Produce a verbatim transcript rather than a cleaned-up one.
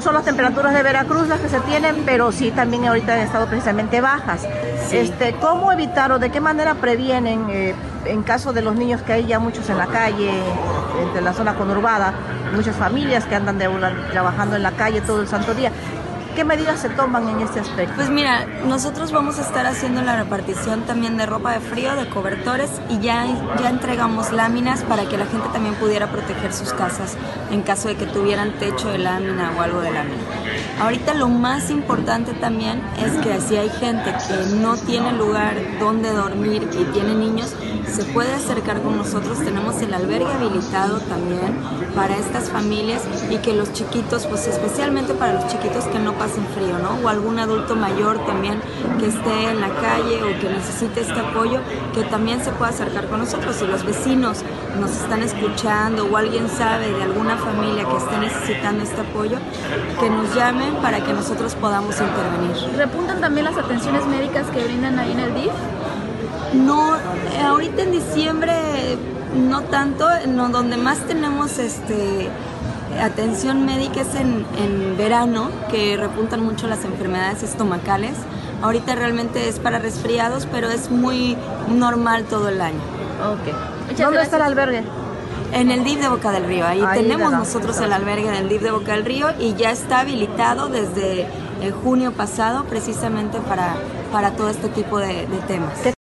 son las temperaturas de Veracruz las que se tienen, pero sí también ahorita han estado precisamente bajas. Sí. Este, ¿cómo evitar o de qué manera previenen eh, en caso de los niños, que hay ya muchos en la calle, entre la zona conurbada, muchas familias que andan de, trabajando en la calle todo el santo día? ¿Qué medidas se toman en este aspecto? Pues mira, nosotros vamos a estar haciendo la repartición también de ropa de frío, de cobertores, y ya, ya entregamos láminas para que la gente también pudiera proteger sus casas en caso de que tuvieran techo de lámina o algo de lámina. Ahorita lo más importante también es que si hay gente que no tiene lugar donde dormir y tiene niños, se puede acercar con nosotros. Tenemos el albergue habilitado también para estas familias, y que los chiquitos, pues especialmente para los chiquitos que no pasen frío, ¿no? O algún adulto mayor también que esté en la calle o que necesite este apoyo, que también se pueda acercar con nosotros. Si los vecinos nos están escuchando o alguien sabe de alguna familia que esté necesitando este apoyo, que nos llamen para que nosotros podamos intervenir. ¿Repuntan también las atenciones médicas que brindan ahí en el D I F? No, ahorita en diciembre no tanto. No, donde más tenemos este atención médica es en, en verano, que repuntan mucho las enfermedades estomacales. Ahorita realmente es para resfriados, pero es muy normal todo el año. Ok. ¿Dónde está el albergue? En el D I F de Boca del Río. Ahí, Ahí tenemos nosotros el entonces. albergue del D I F de Boca del Río, y ya está habilitado desde el junio pasado, precisamente para, para todo este tipo de, de temas.